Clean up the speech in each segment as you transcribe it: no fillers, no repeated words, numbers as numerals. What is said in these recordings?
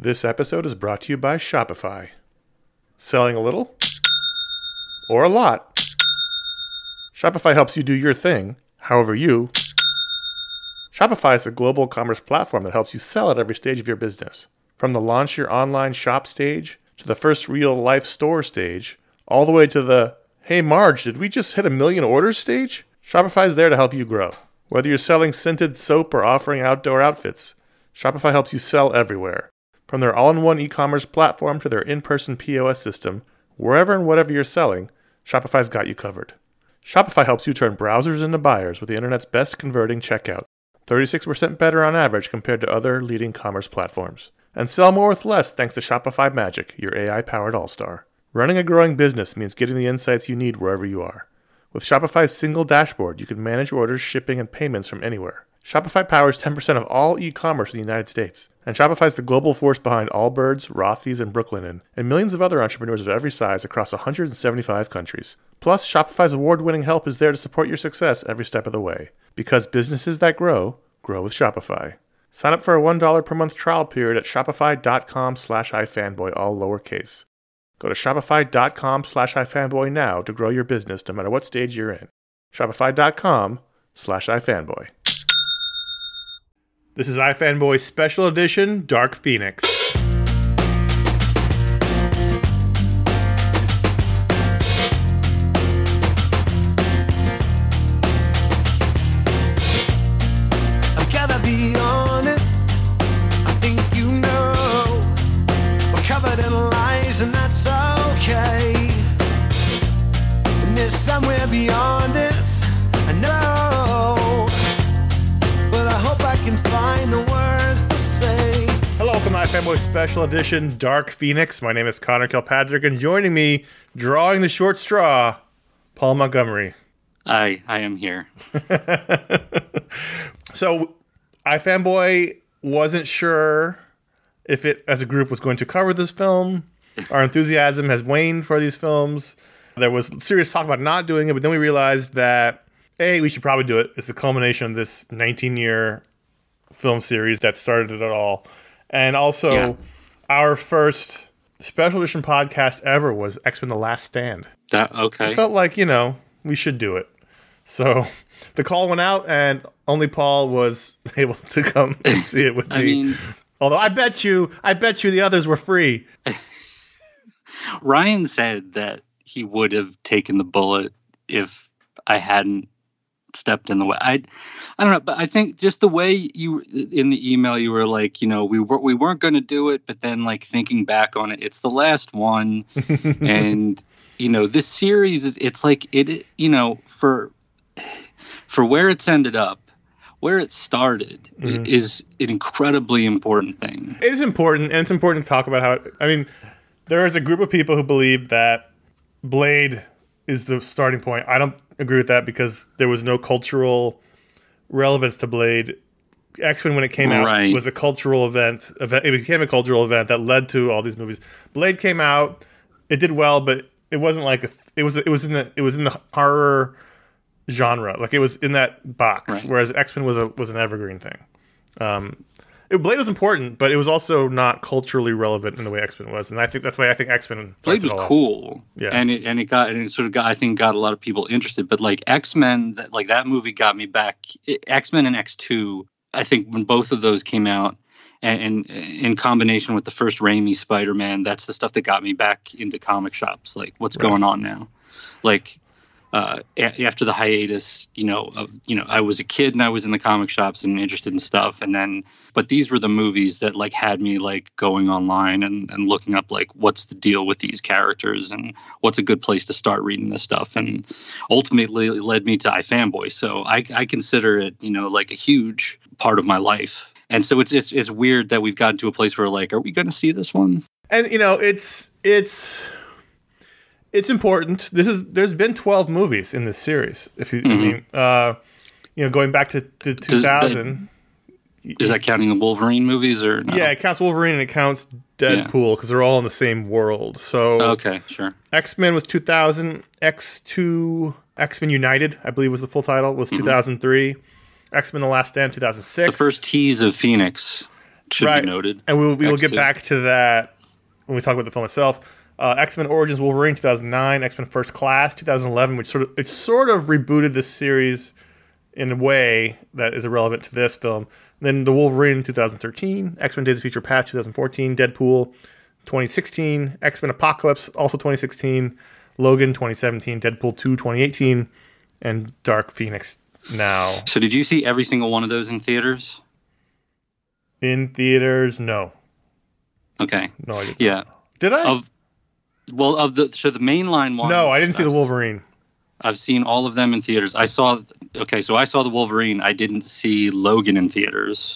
This episode is brought to you by Shopify. Selling a little or a lot? Shopify helps you do your thing, however you. Shopify is a global commerce platform that helps you sell at every stage of your business. From the launch your online shop stage, to the first real-life store stage, all the way to the, hey Marge, did we just hit 1 million orders stage? Shopify is there to help you grow. Whether you're selling scented soap or offering outdoor outfits, Shopify helps you sell everywhere. From their all-in-one e-commerce platform to their in-person POS system, wherever and whatever you're selling, Shopify's got you covered. Shopify helps you turn browsers into buyers with the internet's best converting checkout, 36% better on average compared to other leading commerce platforms. And sell more with less thanks to Shopify Magic, your AI-powered all-star. Running a growing business means getting the insights you need wherever you are. With Shopify's single dashboard, you can manage orders, shipping, and payments from anywhere. Shopify powers 10% of all e-commerce in the United States. And Shopify's the global force behind Allbirds, Rothy's, and Brooklinen, and millions of other entrepreneurs of every size across 175 countries. Plus, Shopify's award-winning help is there to support your success every step of the way. Because businesses that grow, grow with Shopify. Sign up for a $1 per month trial period at shopify.com/ifanboy, all lowercase. Go to shopify.com/ifanboy now to grow your business no matter what stage you're in. Shopify.com/ifanboy. This is iFanboy Special Edition, Dark Phoenix. I've gotta be honest, I think you know we're covered in lies and that's okay. And there's somewhere beyond this, I know, but I hope I can find the words to say. Hello, welcome to iFanboy Special Edition, Dark Phoenix. My name is Connor Kilpatrick, and joining me, drawing the short straw, Paul Montgomery. I am here. So, iFanboy wasn't sure if it, as a group, was going to cover this film. Our enthusiasm has waned for these films. There was serious talk about not doing it, but then we realized that, A, we should probably do it. It's the culmination of this 19-year film series that started it all. And also, Our first special edition podcast ever was X-Men The Last Stand. Okay. I felt like, we should do it. So the call went out, and only Paul was able to come and see it with me. Although I bet you the others were free. Ryan said that he would have taken the bullet if I hadn't stepped in the way. I don't know, but I think just the way you in the email you were like, we weren't going to do it, but then like thinking back on it, it's the last one, and this series, it's like it, for where it's ended up, where it started is an incredibly important thing. It is important, and it's important to talk about how. There is a group of people who believe that Blade is the starting point. I don't agree with that because there was no cultural relevance to Blade. X-Men, when it came out, was a cultural event. It became a cultural event that led to all these movies. Blade came out, it did well, but it wasn't like it was in the horror genre. Like it was in that box, whereas X-Men was an evergreen thing. Blade was important, but it was also not culturally relevant in the way X-Men was, and I think that's why I think X-Men. Blade was cool, yeah, and it got a lot of people interested. But like X-Men, that movie got me back. X-Men and X2, I think when both of those came out, and in combination with the first Raimi Spider-Man, that's the stuff that got me back into comic shops. Like, what's going on now? Like. After the hiatus, I was a kid and I was in the comic shops and interested in stuff. But these were the movies that like had me like going online and looking up like what's the deal with these characters and what's a good place to start reading this stuff. And ultimately it led me to iFanboy. So I consider it, like a huge part of my life. And so it's weird that we've gotten to a place where like, are we going to see this one? And it's important. There's been 12 movies in this series. If you, going back to 2000. Is that counting the Wolverine movies or no? Yeah, it counts Wolverine and it counts Deadpool because they're all in the same world. So okay, sure. X-Men was 2000. X2, X-Men United, I believe was the full title, was 2003. X-Men: The Last Stand, 2006. The first tease of Phoenix should be noted. And we will get X2. back to that when we talk about the film itself. X-Men Origins Wolverine 2009, X-Men First Class 2011, which sort of rebooted this series in a way that is irrelevant to this film. Then the Wolverine 2013, X-Men Days of Future Past 2014, Deadpool 2016, X-Men Apocalypse also 2016, Logan 2017, Deadpool 2 2018, and Dark Phoenix now. So did you see every single one of those in theaters? In theaters, no. Okay. No, I didn't. Yeah. Did I? The mainline ones. No, I didn't see the Wolverine. I've seen all of them in theaters. I saw the Wolverine. I didn't see Logan in theaters.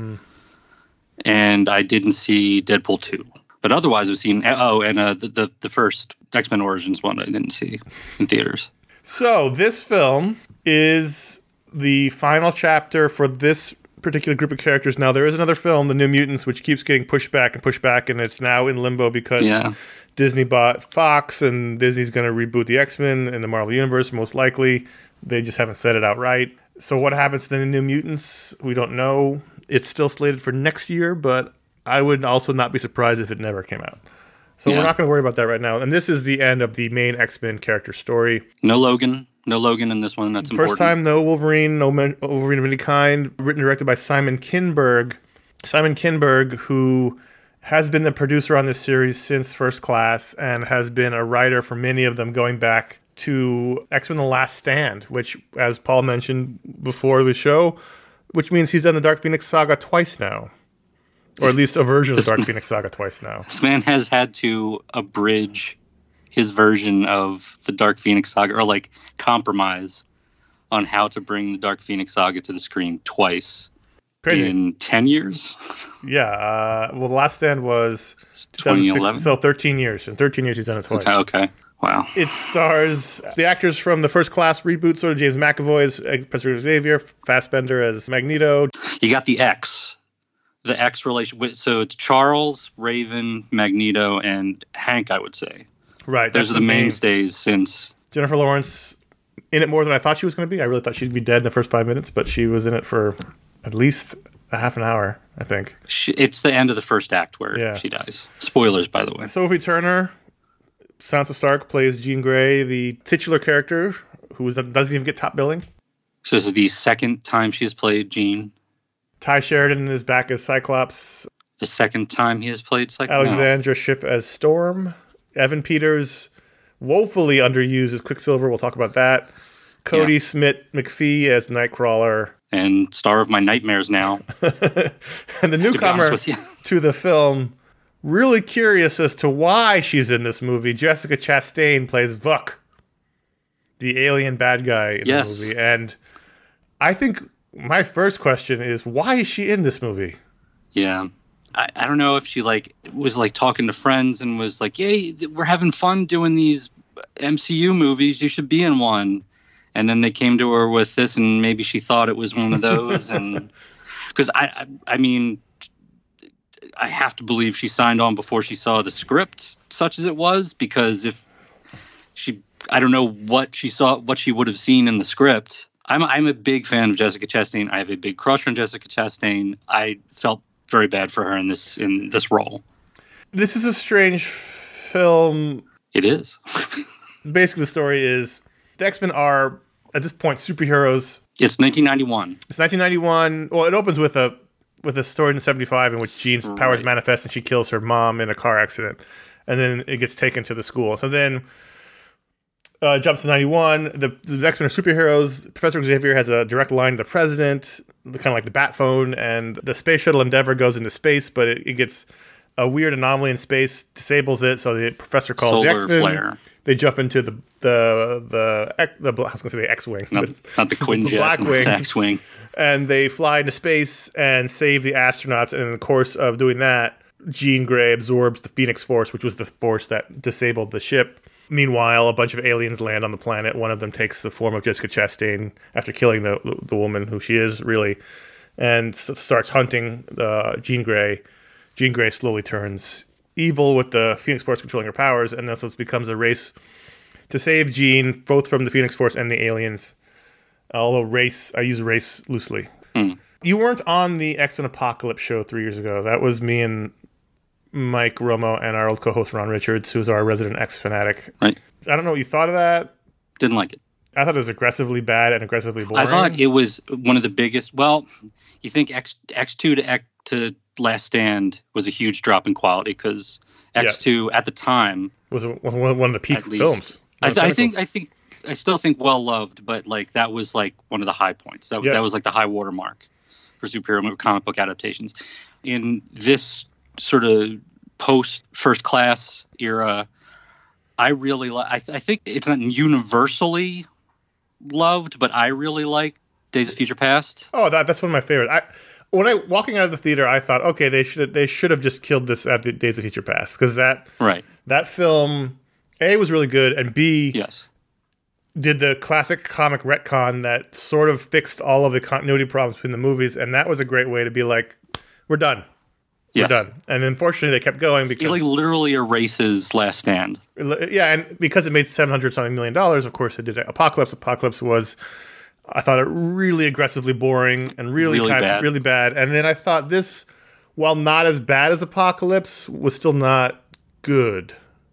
And I didn't see Deadpool 2. But otherwise I've seen the first X-Men Origins one I didn't see in theaters. So this film is the final chapter for this particular group of characters. Now there is another film, The New Mutants, which keeps getting pushed back, and it's now in limbo because Disney bought Fox, and Disney's going to reboot the X-Men in the Marvel Universe, most likely. They just haven't said it outright. So what happens to The New Mutants? We don't know. It's still slated for next year, but I would also not be surprised if it never came out. So we're not going to worry about that right now. And this is the end of the main X-Men character story. No Logan in this one. That's important. First time, no Wolverine, Wolverine of any kind. Written and directed by Simon Kinberg. Simon Kinberg, who has been the producer on this series since First Class and has been a writer for many of them going back to X-Men The Last Stand, which, as Paul mentioned before the show, which means he's done the Dark Phoenix saga twice now. Or at least a version of the Dark Phoenix saga twice now. This man has had to abridge his version of the Dark Phoenix saga, or like compromise on how to bring the Dark Phoenix saga to the screen twice. Crazy. In 10 years? Yeah. Well, The Last Stand was 2011. So 13 years. In 13 years, he's done it twice. Okay. Wow. It stars the actors from the First Class reboot, sort of James McAvoy as Professor Xavier, Fassbender as Magneto. You got the X relation. So it's Charles, Raven, Magneto, and Hank, I would say. Right. Those are the mainstays since. Jennifer Lawrence in it more than I thought she was going to be. I really thought she'd be dead in the first 5 minutes, but she was in it for at least a half an hour, I think. It's the end of the first act where she dies. Spoilers, by the way. Sophie Turner, Sansa Stark, plays Jean Grey, the titular character who doesn't even get top billing. So this is the second time she has played Jean. Ty Sheridan is back as Cyclops. The second time he has played Cyclops. Alexandra Shipp as Storm. Evan Peters, woefully underused as Quicksilver. We'll talk about that. Cody Smith McPhee as Nightcrawler. And star of my nightmares now. And the newcomer to the film, really curious as to why she's in this movie. Jessica Chastain plays Vuk, the alien bad guy in the movie. And I think my first question is, why is she in this movie? Yeah. I don't know if she was talking to friends and was like, "Yay, we're having fun doing these MCU movies. You should be in one." And then they came to her with this, and maybe she thought it was one of those. And because I mean, I have to believe she signed on before she saw the script, such as it was. Because if I don't know what she saw, what she would have seen in the script. I'm a big fan of Jessica Chastain. I have a big crush on Jessica Chastain. I felt very bad for her in this role. This is a strange film. It is. Basically, the story is the X-Men are, at this point, superheroes. It's 1991. It's 1991. Well, it opens with a story in 1975 in which Jean's powers manifest and she kills her mom in a car accident. And then it gets taken to the school. So then jumps to 91. The X-Men are superheroes. Professor Xavier has a direct line to the president, kind of like the bat phone, and the space shuttle Endeavour goes into space, but it gets a weird anomaly in space, disables it, so the professor calls Solar the X-Men. Flare. They jump into the I was going to say the X-Wing. Not the Quinjet, the Blackwing. The X-Wing. And they fly into space and save the astronauts, and in the course of doing that, Jean Grey absorbs the Phoenix Force, which was the force that disabled the ship. Meanwhile, a bunch of aliens land on the planet. One of them takes the form of Jessica Chastain after killing the woman who she is, really, and starts hunting Jean Grey. Jean Grey slowly turns evil with the Phoenix Force controlling her powers, and thus it becomes a race to save Jean, both from the Phoenix Force and the aliens. Although race, I use race loosely. You weren't on the X-Men Apocalypse show 3 years ago. That was me and Mike Romo and our old co-host Ron Richards, who's our resident X fanatic. Right. I don't know what you thought of that. Didn't like it. I thought it was aggressively bad and aggressively boring. I thought it was one of the biggest. Well, you think X2 to Last Stand was a huge drop in quality because X2 at the time was one of the peak films. I still think well loved, but like that was like one of the high points. That was like the high watermark for superhero comic book adaptations. In this sort of post First Class era, I really I think it's not universally loved, but I really like Days of Future Past. Oh, that's one of my favorites. Walking out of the theater, I thought, okay, they should have just killed this at the Days of Future Past, because that film A was really good, and B did the classic comic retcon that sort of fixed all of the continuity problems between the movies, and that was a great way to be like, we're done. We're done. And unfortunately, they kept going because... It like literally erases Last Stand. Yeah, and because it made $700-something million, of course, it did Apocalypse. Apocalypse was, I thought, it really aggressively boring and really bad. And then I thought this, while not as bad as Apocalypse, was still not good.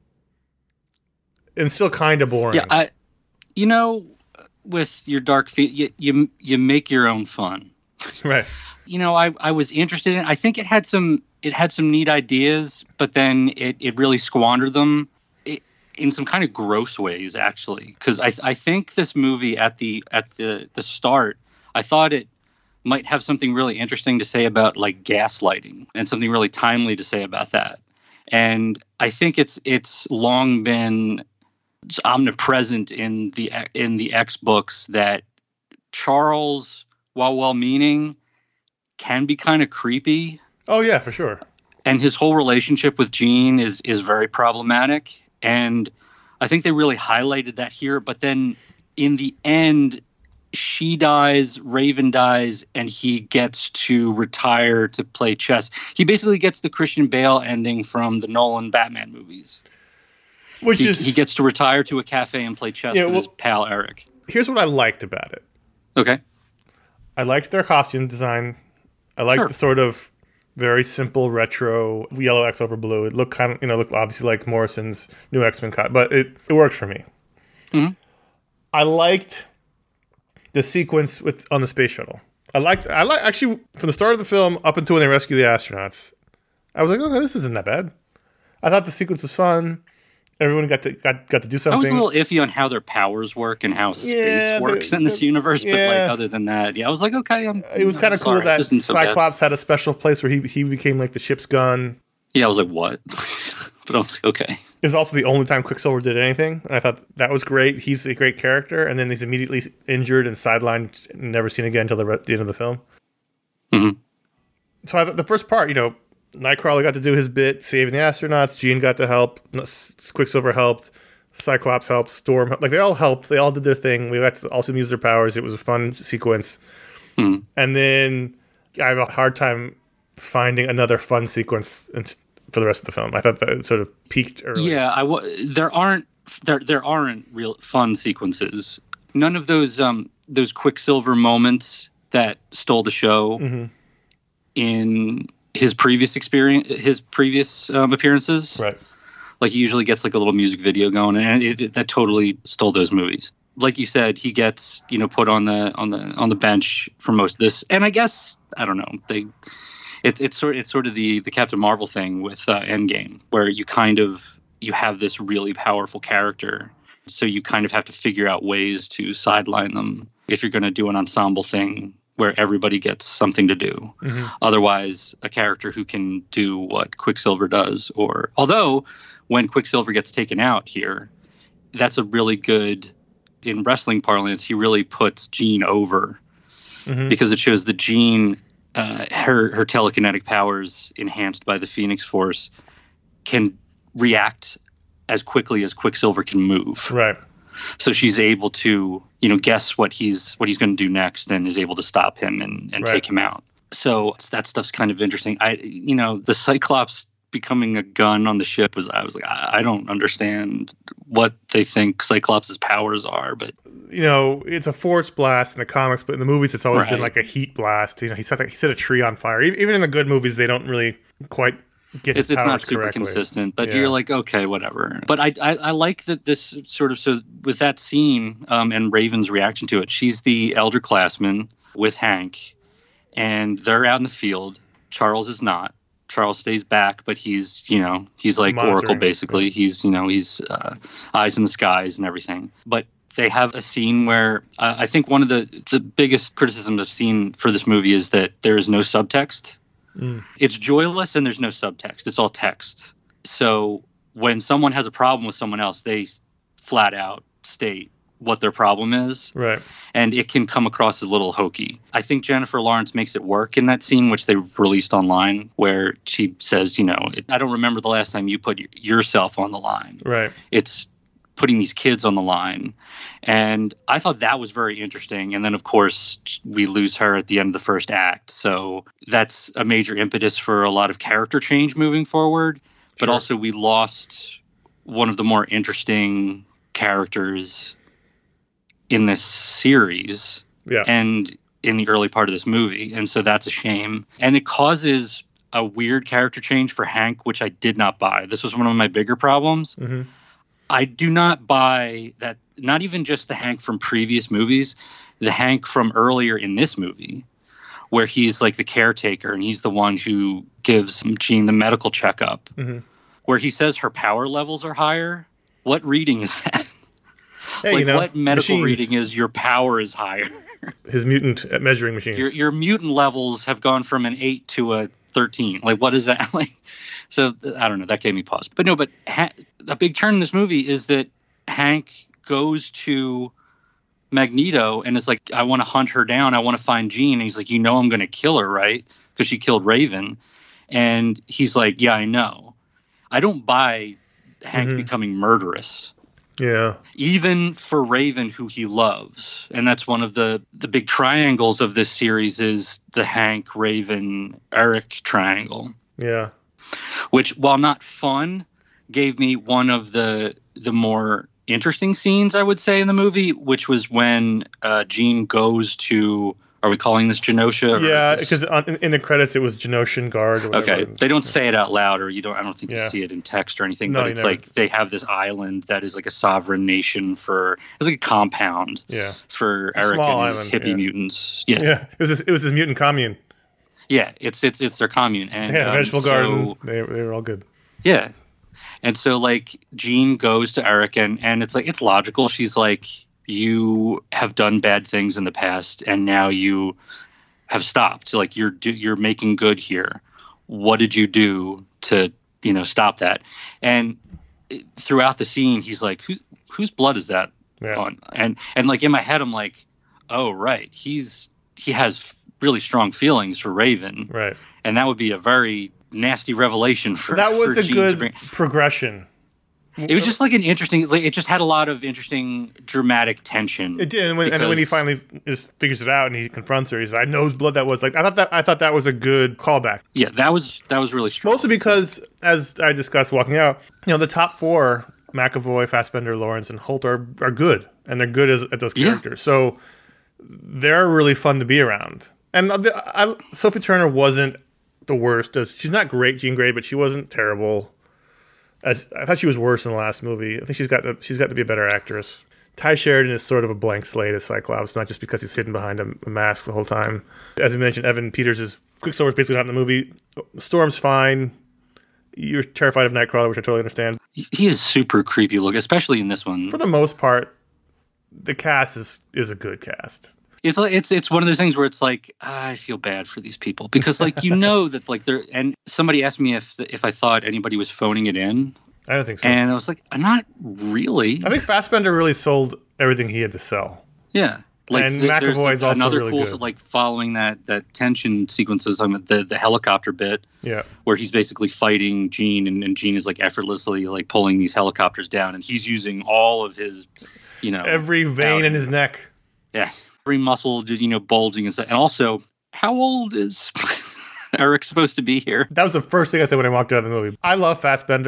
And still kind of boring. Yeah, with your dark you make your own fun. Right. I was interested in it. I think it had some neat ideas, but then it really squandered them in some kind of gross ways, actually. Because I think this movie at the start, I thought it might have something really interesting to say about like gaslighting and something really timely to say about that. And I think it's long been omnipresent in the X books that Charles, while well-meaning, can be kind of creepy. Oh yeah, for sure. And his whole relationship with Jean is very problematic. And I think they really highlighted that here. But then in the end, she dies, Raven dies, and he gets to retire to play chess. He basically gets the Christian Bale ending from the Nolan Batman movies. He gets to retire to a cafe and play chess with his pal Eric. Here's what I liked about it. Okay. I liked their costume design. I liked the sort of very simple retro yellow X over blue. It looked kind of, looked obviously like Morrison's new X-Men cut, but it worked for me. Mm-hmm. I liked the sequence on the space shuttle. I liked actually from the start of the film up until when they rescue the astronauts. I was like, okay, this isn't that bad. I thought the sequence was fun. Everyone got to do something. I was a little iffy on how their powers work and how space works in this universe, but like other than that, I was like, okay. It was kind of cool that Cyclops had a special place where he became like the ship's gun. Yeah, I was like, what? But I was like, okay. It was also the only time Quicksilver did anything, and I thought that was great. He's a great character, and then he's immediately injured and sidelined, and never seen again until the end of the film. Mm-hmm. So I thought the first part, Nightcrawler got to do his bit, saving the astronauts. Jean got to help. Quicksilver helped. Cyclops helped. Storm helped. Like, they all helped. They all did their thing. We got to also use their powers. It was a fun sequence. And then I have a hard time finding another fun sequence for the rest of the film. I thought that it sort of peaked early. Yeah, there aren't real fun sequences. None of those Quicksilver moments that stole the show in his previous appearances, right? Like, he usually gets like a little music video going, and that totally stole those movies. Like you said, he gets put on the bench for most of this, and I guess I don't know. It's sort of the Captain Marvel thing with Endgame, where you have this really powerful character, so you kind of have to figure out ways to sideline them if you're going to do an ensemble thing where everybody gets something to do. Mm-hmm. Otherwise, a character who can do what Quicksilver does, although when Quicksilver gets taken out here, that's a really good, in wrestling parlance, he really puts Jean over because it shows that Jean, her telekinetic powers enhanced by the Phoenix Force, can react as quickly as Quicksilver can move. Right. So she's able to, guess what he's going to do next, and is able to stop him and take him out. So that stuff's kind of interesting. The Cyclops becoming a gun on the ship I was like, I don't understand what they think Cyclops' powers are, but it's a force blast in the comics, but in the movies, it's always been Right. like a heat blast. He set a tree on fire. Even in the good movies, they don't really quite get his It's powers not super correctly. consistent, but Yeah. you're like, okay, whatever. But I like that this sort of, so with that scene and Raven's reaction to it, she's the elder classman with Hank, and they're out in the field. Charles is not. Charles stays back, but he's like Monitoring, Oracle, basically. He's eyes in the skies and everything. But they have a scene where I think one of the biggest criticisms I've seen for this movie is that there is no subtext. It's joyless and there's no subtext. It's all text. So when someone has a problem with someone else, they flat out state what their problem is. Right. And it can come across as a little hokey. I think Jennifer Lawrence makes it work in that scene, which they've released online, where she says, I don't remember the last time you put yourself on the line. Right. It's putting these kids on the line. And I thought that was very interesting. And then, of course, we lose her at the end of the first act. So that's a major impetus for a lot of character change moving forward. But Sure. also we lost one of the more interesting characters in this series Yeah. and in the early part of this movie. And so that's a shame. And it causes a weird character change for Hank, which I did not buy. This was one of my bigger problems. Mm-hmm. I do not buy that, not even just the Hank from previous movies, the Hank from earlier in this movie, where he's like the caretaker and he's the one who gives Jean the medical checkup, Mm-hmm. where he says her power levels are higher. What reading is that? Hey, What medical machines, reading is your power is higher? his mutant measuring machines. Your mutant levels have gone from an 8 to a 13. Like, what is that? Like, so I don't know. That gave me pause. But no, a big turn in this movie is that Hank goes to Magneto and is like, I want to hunt her down. I want to find Jean. And he's like, I'm going to kill her, right? Because she killed Raven. And he's like, yeah, I know. I don't buy Hank becoming murderous. Yeah. Even for Raven, who he loves. And that's one of the big triangles of this series is the Hank, Raven, Eric triangle, Yeah. which, while not fun, gave me one of the more interesting scenes, I would say, in the movie, which was when Jean goes to, are we calling this Genosha? Yeah, because in the credits it was Genoshan Guard. Or whatever. Okay, they don't say it out loud, or I don't think you Yeah. see it in text or anything. No, But you it's never. like they have this island that is like a sovereign nation it's like a compound Yeah. for A Eric small and his island, hippie yeah. mutants. Yeah. It was his mutant commune. It's their commune, and They had a vegetable so- garden. They were all good. Yeah, and so like Jean goes to Eric, and it's like it's logical. She's like, you have done bad things in the past, and now you have stopped. So like you're making good here. What did you do to stop that? And throughout the scene, he's like, whose blood is that Yeah. on? And like in my head, I'm like, oh right, he has really strong feelings for Raven, Right. and that would be a very nasty revelation for That was for a Jean to good bring. progression. It was just like an interesting. Like, it just had a lot of interesting dramatic tension. It did, and when he because- finally just figures it out and he confronts her, he's like, "I know whose blood that was." Like I thought that was a good callback. Yeah, that was really strong. Mostly because, as I discussed walking out, the top four, McAvoy, Fassbender, Lawrence, and Holt are good, and they're good at those Yeah. characters. So they're really fun to be around. And Sophie Turner wasn't the worst. She's not great, Jean Grey, but she wasn't terrible. I thought she was worse in the last movie. I think she's got to be a better actress. Ty Sheridan is sort of a blank slate as Cyclops, not just because he's hidden behind a mask the whole time. As we mentioned, Evan Peters is Quicksilver's basically not in the movie. Storm's fine. You're terrified of Nightcrawler, which I totally understand. He is super creepy look, especially in this one. For the most part, the cast is a good cast. It's like it's one of those things where it's like I feel bad for these people because like that like they're, and somebody asked me if I thought anybody was phoning it in, I don't think so. and I was like, not really. I think Fassbender really sold everything he had to sell. Yeah. Like And there's McAvoy's also another really cool good. like following that tension sequences on the helicopter bit Yeah. where he's basically fighting Jean and Jean is like effortlessly like pulling these helicopters down and he's using all of his Every vein in his neck. yeah, every muscle just bulging and stuff. And also, how old is Eric supposed to be here? That was the first thing I said when I walked out of the movie. I love Fassbender.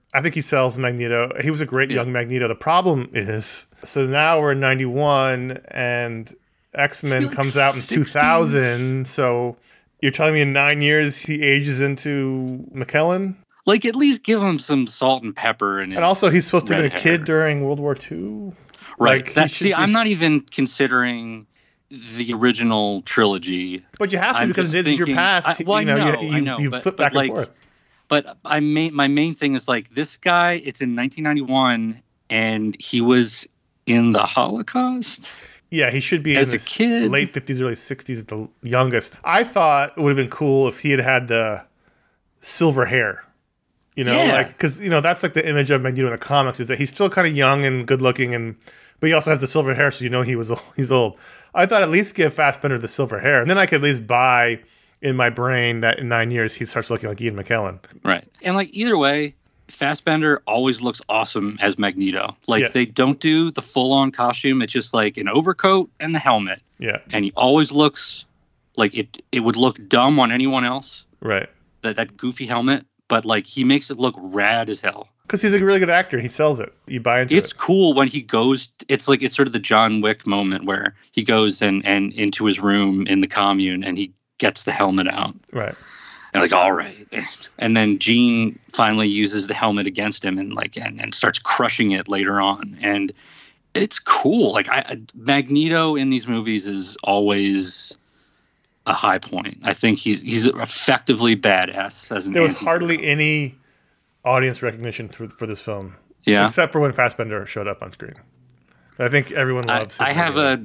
I think he sells Magneto. He was a great young Magneto. The problem is, so now we're in 91 and X-Men Like comes out in 60s. 2000. So you're telling me in 9 years he ages into McKellen? Like, at least give him some salt and pepper. And And also he's supposed to have been a red kid hair. during World War II? Right. Like, he should be- I'm not even considering the original trilogy. But you have to I'm because just it is your thinking- past. I you know, you but- flip but back like, and forth. But my main thing is like this guy. It's in 1991, and he was in the Holocaust. Yeah, he should be As in a his kid. late 50s, early 60s at the youngest. I thought it would have been cool if he had had the silver hair. You know, Yeah. like, because, you know, that's like the image of Magneto in the comics is that he's still kind of young and good looking, but he also has the silver hair, so you know he's old. I thought at least give Fassbender the silver hair, and then I could at least buy in my brain that in 9 years he starts looking like Ian McKellen. Right. And like either way, Fassbender always looks awesome as Magneto. Like Yes. they don't do the full on costume. It's just like an overcoat and the helmet. Yeah, And he always looks like it would look dumb on anyone else, right. that goofy helmet, but like he makes it look rad as hell. Because he's a really good actor. He sells it. You buy into It's it. cool when he goes. It's sort of the John Wick moment where he goes and into his room in the commune and he gets the helmet out. Right. And like, all right. And then Jean finally uses the helmet against him and starts crushing it later on. And it's cool. Like Magneto in these movies is always a high point. I think he's effectively badass as an There was anti-hero. hardly any audience recognition for this film. Yeah. Except for when Fassbender showed up on screen. I think everyone loves his I have Magneto.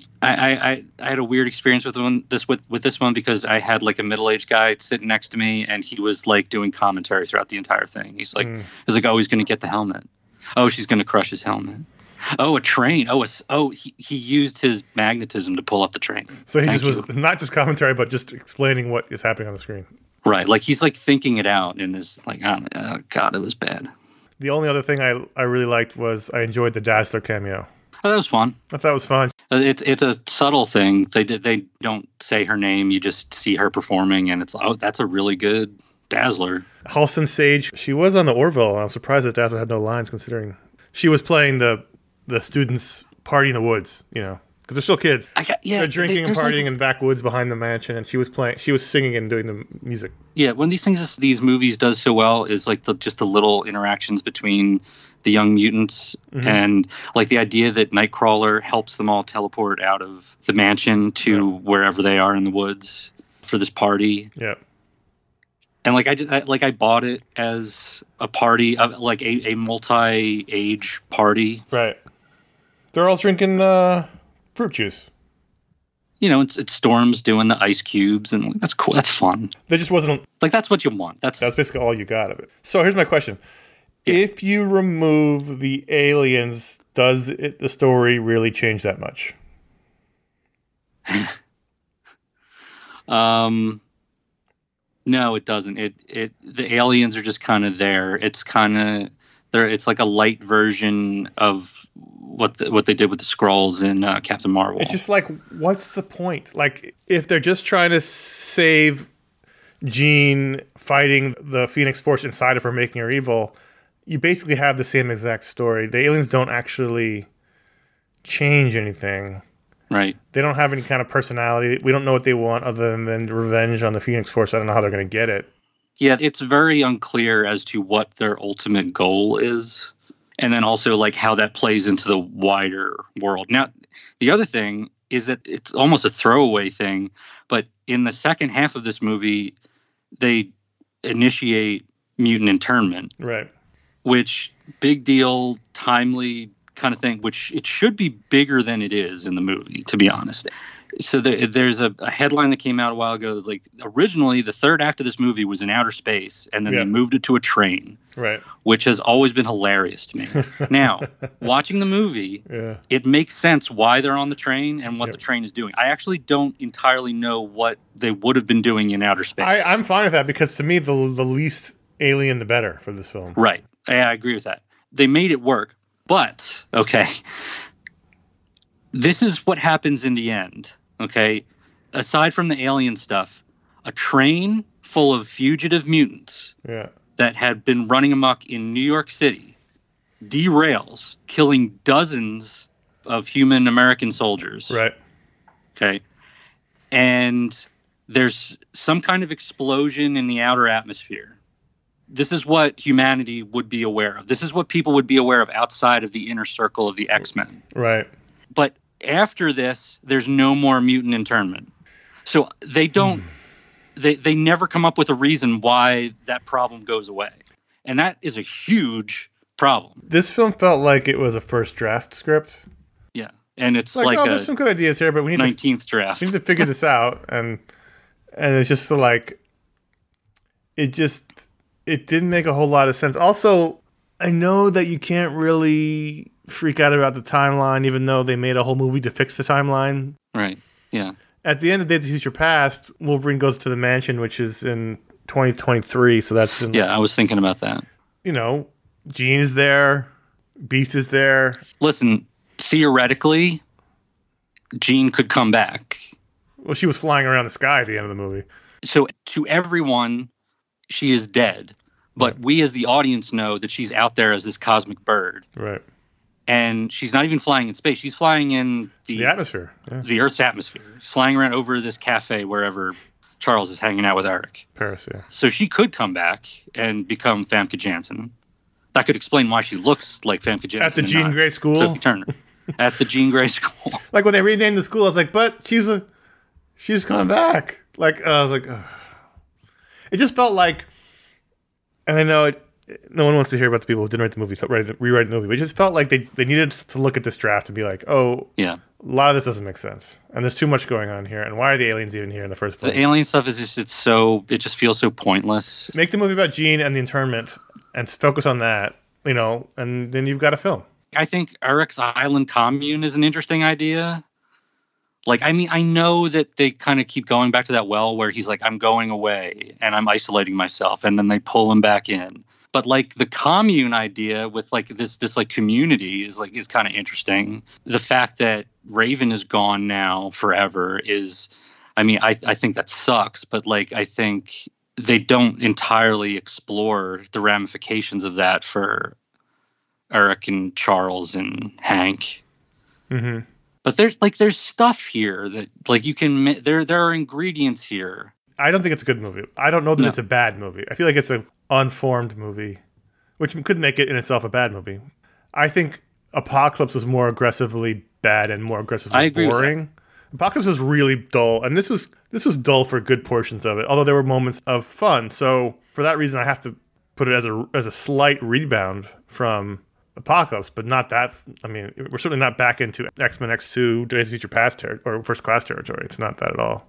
I had a weird experience with this one because I had like a middle-aged guy sitting next to me and he was like doing commentary throughout the entire thing. He's like, oh, he's going to get the helmet. Oh, she's going to crush his helmet. Oh, a train. He used his magnetism to pull up the train. So he Thank just was not just commentary, but just explaining what is happening on the screen. Right. Like he's like thinking it out and is like, oh God, it was bad. The only other thing I really liked was I enjoyed the Dazzler cameo. Oh, that was fun. I thought it was fun. It's a subtle thing. They don't say her name. You just see her performing, and it's that's a really good Dazzler. Halston Sage, she was on the Orville, and I'm surprised that Dazzler had no lines considering she was playing the students' party in the woods, you know, because they're still kids. They're drinking and partying in backwoods behind the mansion, and she was singing and doing the music. Yeah, one of these movies does so well is like just the little interactions between the young mutants and like the idea that Nightcrawler helps them all teleport out of the mansion to wherever they are in the woods for this party. Yeah. And like I bought it as a party of like a multi-age party. Right. They're all drinking fruit juice. You know, it's Storm's doing the ice cubes, and that's cool. That's fun. There just wasn't. Like that's what you want. That's Basically all you got of it. So here's my question: if you remove the aliens, does the story really change that much? No, it doesn't. The aliens are just kind of there. It's kind of there. It's like a light version of what they did with the Skrulls in Captain Marvel. It's just like, what's the point? Like, if they're just trying to save Jean fighting the Phoenix Force inside of her, making her evil, you basically have the same exact story. The aliens don't actually change anything. Right. They don't have any kind of personality. We don't know what they want other than revenge on the Phoenix Force. I don't know how they're going to get it. Yeah, it's very unclear as to what their ultimate goal is. And then also like how that plays into the wider world. Now, the other thing is that it's almost a throwaway thing, but in the second half of this movie, they initiate mutant internment. Right. Which big deal, timely kind of thing, which it should be bigger than it is in the movie, to be honest. So there's a headline that came out a while ago. It was like originally the third act of this movie was in outer space, and then they moved it to a train, right? Which has always been hilarious to me. Now, watching the movie, it makes sense why they're on the train and what the train is doing. I actually don't entirely know what they would have been doing in outer space. I'm fine with that because to me, the least alien, the better for this film. Right. Yeah, I agree with that. They made it work. But, okay, this is what happens in the end, okay? Aside from the alien stuff, a train full of fugitive mutants that had been running amok in New York City derails, killing dozens of human American soldiers. Right. Okay. And there's some kind of explosion in the outer atmosphere. This is what humanity would be aware of. This is what people would be aware of outside of the inner circle of the X-Men. Right. But after this, there's no more mutant internment. So they don't, they never come up with a reason why that problem goes away. And that is a huge problem. This film felt like it was a first draft script. Yeah. And it's like there's some good ideas here, but we need 19th draft. We need to figure this out. And it's just like, it didn't make a whole lot of sense. Also, I know that you can't really freak out about the timeline, even though they made a whole movie to fix the timeline. Right. Yeah. At the end of Days of Future Past, Wolverine goes to the mansion, which is in 2023. So that's in, I was thinking about that. You know, Jean is there, Beast is there. Listen, theoretically, Jean could come back. Well, she was flying around the sky at the end of the movie. So to everyone, she is dead. But we as the audience know that she's out there as this cosmic bird. Right. And she's not even flying in space. She's flying in the atmosphere. Yeah. The Earth's atmosphere. She's flying around over this cafe wherever Charles is hanging out with Eric. Paris, yeah. So she could come back and become Famke Janssen. That could explain why she looks like Famke Janssen. At the Jean Grey School? Sophie Turner. At the Jean Grey School. Like when they renamed the school, I was like, but she's coming back. Like, I was like, ugh. It just felt like, and I know no one wants to hear about the people who didn't write the movie, rewrite the movie, but it just felt like they needed to look at this draft and be like, oh, yeah, a lot of this doesn't make sense. And there's too much going on here. And why are the aliens even here in the first place? The alien stuff is just, it just feels so pointless. Make the movie about Jean and the internment and focus on that, you know, and then you've got a film. I think Eric's Island Commune is an interesting idea. Like, I mean, I know that they kind of keep going back to that well where he's like, I'm going away and I'm isolating myself. And then they pull him back in. But like the commune idea with like this like community is kind of interesting. The fact that Raven is gone now forever is, I mean, I think that sucks. But like, I think they don't entirely explore the ramifications of that for Eric and Charles and Hank. Mm-hmm. But there's stuff here that like you can, there are ingredients here. I don't think it's a good movie. I don't know that it's a bad movie. I feel like it's an unformed movie, which could make it in itself a bad movie. I think Apocalypse was more aggressively bad and more aggressively boring. Apocalypse was really dull, and this was dull for good portions of it, although there were moments of fun. So for that reason, I have to put it as a slight rebound from Apocalypse, but not that. I mean, we're certainly not back into X-Men X2, Days of Future Past or First Class territory. It's not that at all.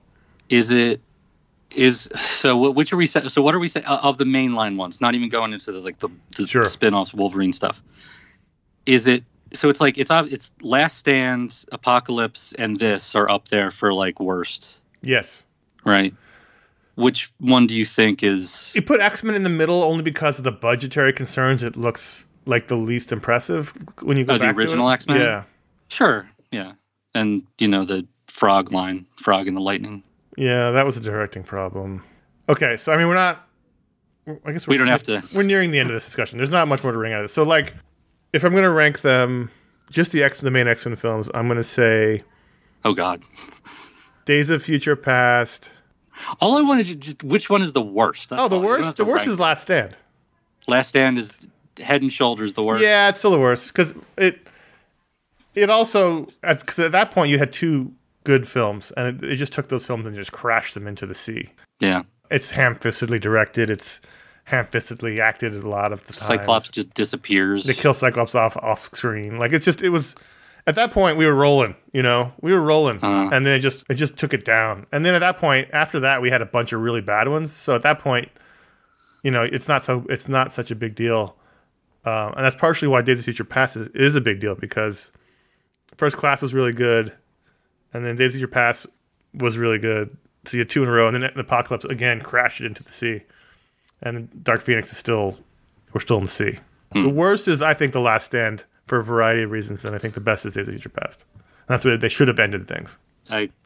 So which are we? So what are we saying of the mainline ones? Not even going into the spin-offs, Wolverine stuff. Is it? So it's like it's Last Stand, Apocalypse, and this are up there for like worst. Yes. Right. Which one do you think is? You put X-Men in the middle only because of the budgetary concerns. It looks like the least impressive when you go back to it. The original X-Men. Yeah. Sure. Yeah. And the frog line, Frog and the Lightning. Yeah, that was a directing problem. Okay, so I mean, we don't have to. We're nearing the end of this discussion. There's not much more to wring out of this. So, like, if I'm going to rank them, just the main X-Men films, I'm going to say, oh God, Days of Future Past. All I wanted to just, which one is the worst? That's the worst. The worst is Last Stand. Last Stand is head and shoulders the worst. Yeah, it's still the worst because it also because at that point you had two good films, and it just took those films and just crashed them into the sea. Yeah. It's ham-fistedly directed. It's ham-fistedly acted a lot of the time. Cyclops just disappears. They kill Cyclops off screen. Like, it was, at that point, we were rolling, We were rolling. And then it just took it down. And then at that point, after that, we had a bunch of really bad ones. So at that point, it's not such a big deal. And that's partially why Days of Future Past is a big deal, because First Class was really good. And then Days of Future Past was really good. So you had two in a row. And then Apocalypse, again, crashed it into the sea. And Dark Phoenix we're still in the sea. The worst is, I think, The Last Stand for a variety of reasons. And I think the best is Days of Future Past. And that's what they should have ended things. I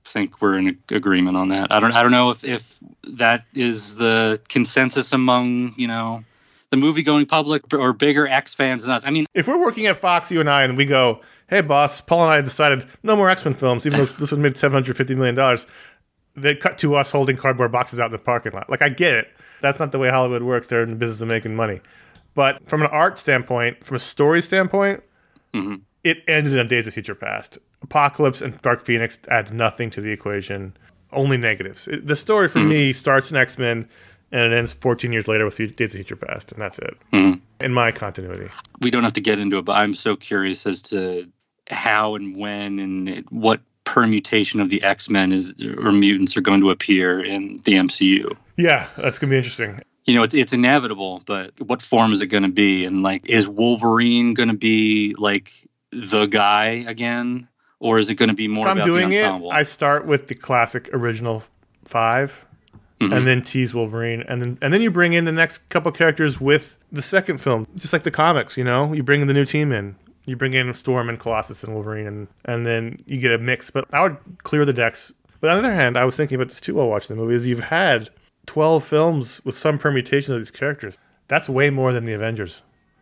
think we're in agreement on that. I don't know if that is the consensus among, the movie-going public or bigger X fans than us. I mean, if we're working at Fox, you and I, and we go, hey, boss, Paul and I decided no more X-Men films, even though this was made $750 million, they cut to us holding cardboard boxes out in the parking lot. Like, I get it. That's not the way Hollywood works. They're in the business of making money. But from an art standpoint, from a story standpoint, it ended on Days of Future Past. Apocalypse and Dark Phoenix add nothing to the equation. Only negatives. The story for me starts in X-Men and it ends 14 years later with Days of Future Past, and that's it. In my continuity. We don't have to get into it, but I'm so curious as to how and when and what permutation of the X-Men or mutants are going to appear in the MCU. Yeah, that's going to be interesting. It's inevitable, but what form is it going to be? And like, is Wolverine going to be like the guy again? Or is it going to be more about the ensemble? I start with the classic original 5, and then tease Wolverine, and then you bring in the next couple characters with the second film, just like the comics. You bring the new team in, you bring in Storm and Colossus and Wolverine, and then you get a mix. But I would clear the decks. But on the other hand, I was thinking about this too while watching the movie. Is you've had 12 films with some permutations of these characters. That's way more than the Avengers.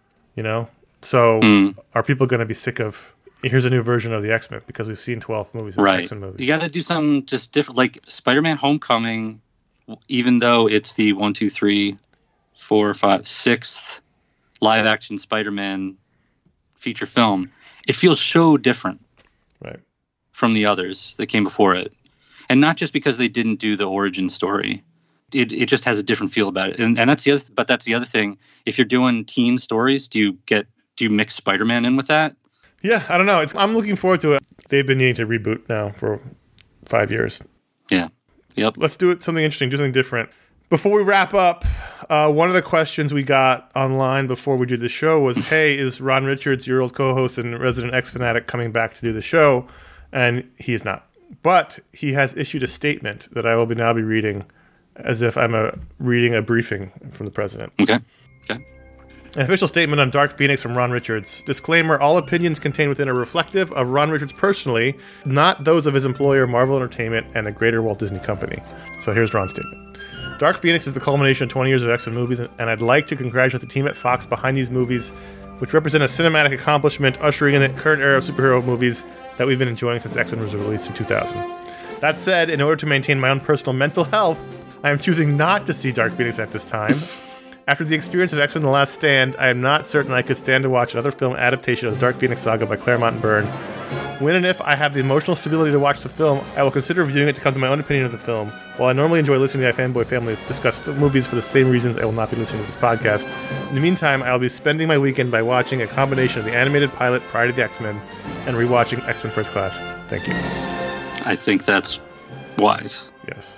So are people going to be sick of? Here's a new version of the X-Men because we've seen 12 movies of X-Men movies. You got to do something just different. Like Spider-Man Homecoming, even though it's the 1, 2, 3, 4, 5, 6th live-action Spider-Man feature film, it feels so different from the others that came before it. And not just because they didn't do the origin story. It just has a different feel about it. And that's the other thing. If you're doing teen stories, do you mix Spider-Man in with that? Yeah, I don't know. I'm looking forward to it. They've been needing to reboot now for 5 years. Yeah. Yep. Let's do something interesting, do something different. Before we wrap up, one of the questions we got online before we did the show was, hey, is Ron Richards, your old co-host and resident X-fanatic, coming back to do the show? And he is not. But he has issued a statement that I will now be reading as if I'm reading a briefing from the president. Okay. An official statement on Dark Phoenix from Ron Richards. Disclaimer, all opinions contained within are reflective of Ron Richards personally, not those of his employer, Marvel Entertainment, and the greater Walt Disney Company. So here's Ron's statement. Dark Phoenix is the culmination of 20 years of X-Men movies, and I'd like to congratulate the team at Fox behind these movies, which represent a cinematic accomplishment ushering in the current era of superhero movies that we've been enjoying since X-Men was released in 2000. That said, in order to maintain my own personal mental health, I am choosing not to see Dark Phoenix at this time. After the experience of X-Men The Last Stand, I am not certain I could stand to watch another film adaptation of the Dark Phoenix saga by Claremont and Byrne. When and if I have the emotional stability to watch the film, I will consider viewing it to come to my own opinion of the film. While I normally enjoy listening to the iFanboy family discuss the movies for the same reasons, I will not be listening to this podcast. In the meantime, I will be spending my weekend by watching a combination of the animated pilot prior to the X-Men and rewatching X-Men First Class. Thank you. I think that's wise. Yes.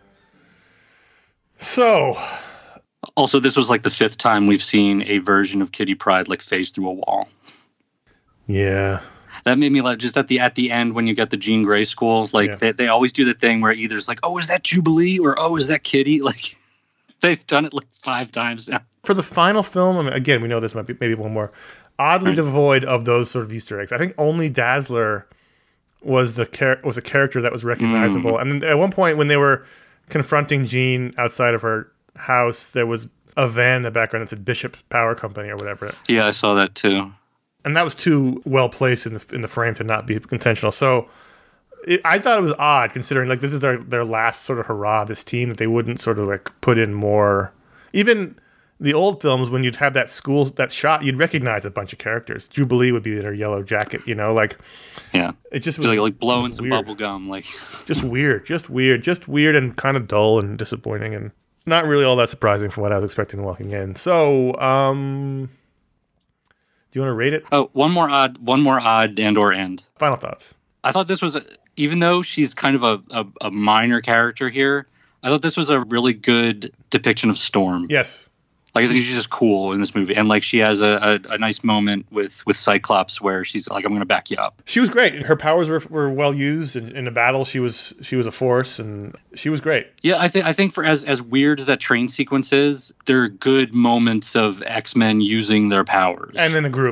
So... Also, this was like the 5th time we've seen a version of Kitty Pryde like phase through a wall. Yeah. That made me laugh. Just at the end when you get the Jean Grey school, like they always do the thing where either it's like, oh, is that Jubilee? Or, oh, is that Kitty? Like, they've done it like 5 times now. For the final film, I mean, again, we know this might be maybe one more, oddly devoid of those sort of Easter eggs. I think only Dazzler was a character that was recognizable. And then at one point when they were confronting Jean outside of her house, there was a van in the background that said Bishop Power Company or whatever. Yeah, I saw that too. And that was too well placed in the frame to not be intentional. So I thought it was odd considering like this is their last sort of hurrah, this team, that they wouldn't sort of like put in more. Even the old films, when you'd have that shot, you'd recognize a bunch of characters. Jubilee would be in her yellow jacket, like. Yeah. It just was like blowing some bubble gum, like. Just weird and kind of dull and disappointing and not really all that surprising from what I was expecting walking in. So, do you want to rate it? Oh, one more odd and/or end. Final thoughts. I thought this was, even though she's kind of a minor character here, I thought this was a really good depiction of Storm. Yes. Like, I think she's just cool in this movie. And, like, she has a nice moment with Cyclops where she's like, I'm going to back you up. She was great. Her powers were well used. In the battle, she was a force, and she was great. Yeah, I think for as weird as that train sequence is, there are good moments of X-Men using their powers. And in a group.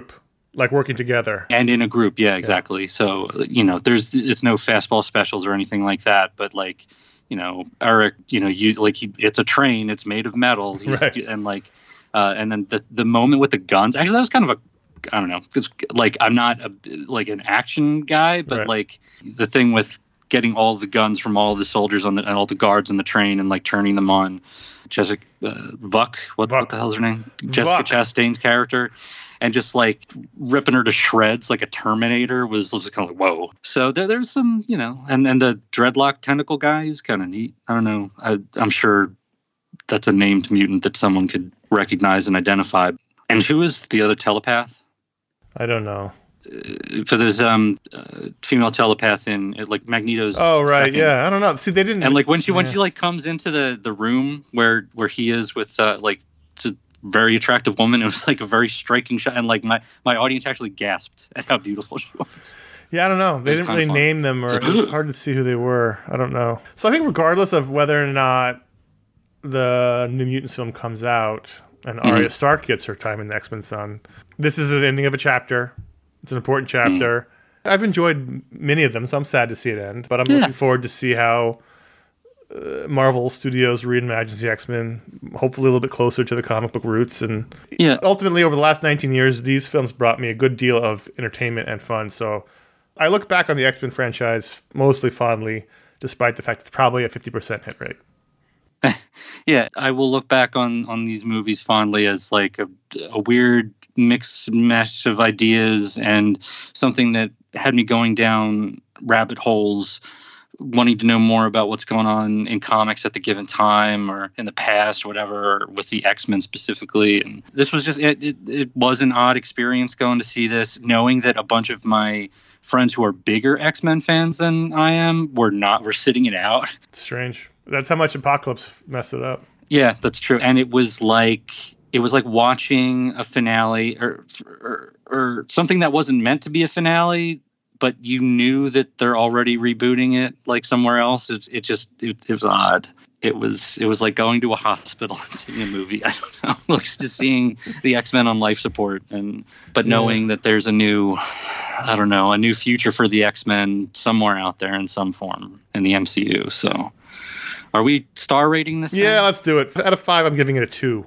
like working together. And in a group, yeah, exactly. So, it's no fastball specials or anything like that. But like, Eric, it's a train. It's made of metal. Right. And like, and then the moment with the guns. Actually, that was kind of I don't know. It's like I'm not an action guy, but Right. like the thing with getting all the guns from all the soldiers and all the guards on the train and like turning them on. Jessica Vuck, what the hell's her name? Jessica Chastain's character. And just like ripping her to shreds like a Terminator was kind of like, whoa. So there's some, and the dreadlock tentacle guy is kind of neat. I don't know. I'm sure that's a named mutant that someone could recognize and identify. And who is the other telepath? I don't know. For there's female telepath in like Magneto's. Oh right, second. yeah. I don't know. See, they didn't. And like when she like comes into the room where he is with it's a very attractive woman. It was like a very striking shot, and like my audience actually gasped at how beautiful she was. Yeah, I don't know. They didn't really name them, or it was hard to see who they were. I don't know. So I think regardless of whether or not the New Mutants film comes out and Arya Stark gets her time in the X-Men Sun, this is the ending of a chapter. It's an important chapter. I've enjoyed many of them, so I'm sad to see it end. But I'm looking forward to see how Marvel Studios reimagines the X-Men, hopefully a little bit closer to the comic book roots. And ultimately, over the last 19 years, these films brought me a good deal of entertainment and fun. So I look back on the X-Men franchise mostly fondly, despite the fact it's probably a 50% hit rate. Yeah, I will look back on these movies fondly as like a weird mix mash of ideas and something that had me going down rabbit holes, wanting to know more about what's going on in comics at the given time or in the past or whatever, with the X-Men specifically. And this was just, it was an odd experience going to see this, knowing that a bunch of my friends who are bigger X-Men fans than I am were sitting it out. Strange. That's how much Apocalypse messed it up. Yeah, that's true. And it was like watching a finale or something that wasn't meant to be a finale, but you knew that they're already rebooting it like somewhere else. It was odd. It was like going to a hospital and seeing a movie. I don't know, like just seeing the X-Men on life support, but knowing that there's a new future for the X-Men somewhere out there in some form in the MCU. So, are we star rating this? Yeah, let's do it. Out of 5, I'm giving it a 2.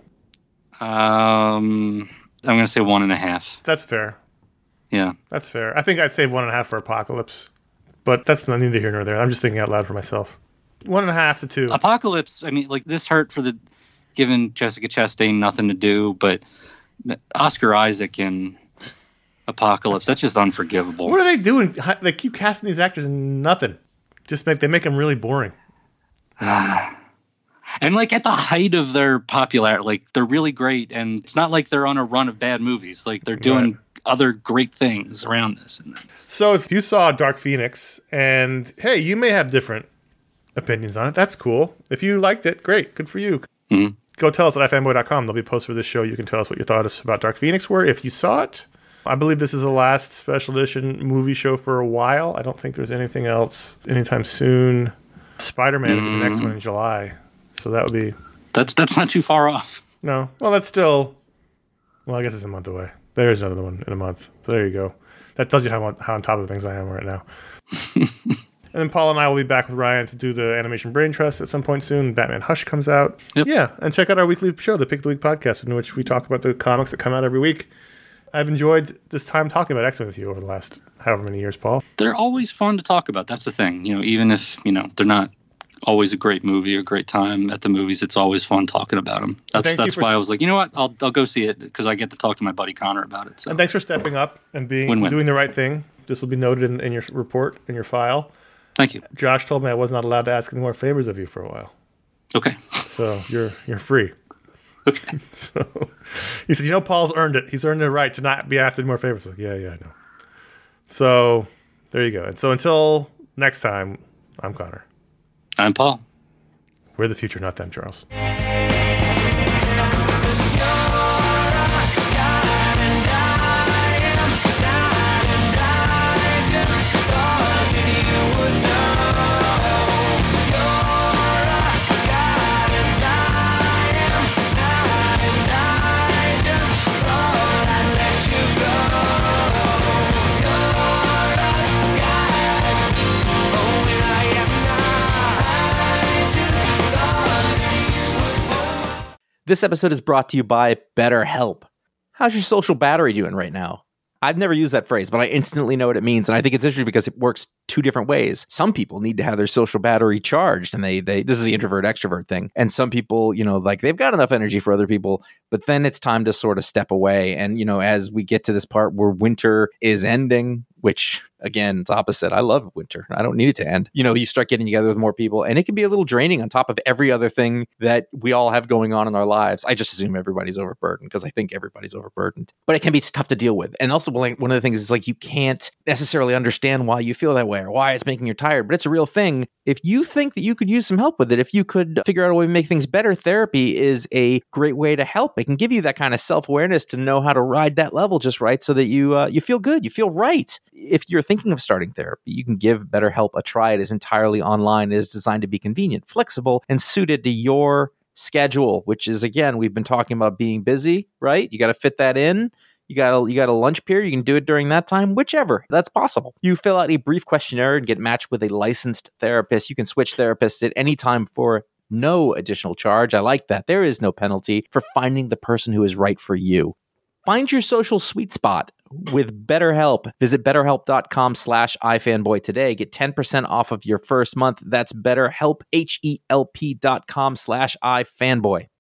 I'm going to say 1.5. That's fair. Yeah, that's fair. I think I'd say 1.5 for Apocalypse, but that's neither here nor there. I'm just thinking out loud for myself. 1.5 to 2. Apocalypse. I mean, like this hurt for giving Jessica Chastain nothing to do, but Oscar Isaac in Apocalypse, that's just unforgivable. What are they doing? They keep casting these actors and nothing. They make them really boring. And like at the height of their popularity, like they're really great, and it's not like they're on a run of bad movies. Like they're doing other great things around this. So if you saw Dark Phoenix, and hey, you may have different opinions on it, that's cool. If you liked it, great, good for you. Mm-hmm. Go tell us at ifanboy.com. There'll be posts for this show. You can tell us what your thoughts about Dark Phoenix were if you saw it. I believe this is the last special edition movie show for a while. I don't think there's anything else anytime soon. Spider-Man will be the next one in July. So that would be... That's not too far off. No. Well, that's still... Well, I guess it's a month away. There's another one in a month. So there you go. That tells you how on top of things I am right now. And then Paul and I will be back with Ryan to do the Animation Brain Trust at some point soon. Batman Hush comes out. Yep. Yeah, and check out our weekly show, the Pick of the Week podcast, in which we talk about the comics that come out every week. I've enjoyed this time talking about X-Men with you over the last however many years, Paul. They're always fun to talk about. That's the thing. Even if, they're not always a great movie or great time at the movies, it's always fun talking about them. That's why I was like, you know what? I'll go see it because I get to talk to my buddy Connor about it. So. And thanks for stepping up and doing the right thing. This will be noted in your report, in your file. Thank you. Josh told me I was not allowed to ask any more favors of you for a while. Okay. So you're free. Okay. So he said, Paul's earned it. He's earned the right to not be asked any more favors. Like, yeah, I know. So there you go. And so until next time, I'm Connor. I'm Paul. We're the future, not them, Charles. Go. This episode is brought to you by BetterHelp. How's your social battery doing right now? I've never used that phrase, but I instantly know what it means. And I think it's interesting because it works two different ways. Some people need to have their social battery charged, and they this is the introvert extrovert thing. And some people, like they've got enough energy for other people, but then it's time to sort of step away. And, as we get to this part where winter is ending, which again, it's opposite. I love winter. I don't need it to end. You start getting together with more people, and it can be a little draining on top of every other thing that we all have going on in our lives. I just assume everybody's overburdened because I think everybody's overburdened, but it can be tough to deal with. And also, one of the things is like you can't necessarily understand why you feel that way or why it's making you tired, but it's a real thing. If you think that you could use some help with it, if you could figure out a way to make things better, therapy is a great way to help. It can give you that kind of self-awareness to know how to ride that level just right so that you feel good, you feel right. If you're thinking of starting therapy, you can give BetterHelp a try. It is entirely online. It is designed to be convenient, flexible, and suited to your schedule, which is, again, we've been talking about being busy, right? You got to fit that in. You got a lunch period. You can do it during that time, whichever. That's possible. You fill out a brief questionnaire and get matched with a licensed therapist. You can switch therapists at any time for no additional charge. I like that. There is no penalty for finding the person who is right for you. Find your social sweet spot with BetterHelp. Visit BetterHelp.com/iFanboy today. Get 10% off of your first month. That's BetterHelp, HELP.com/iFanboy.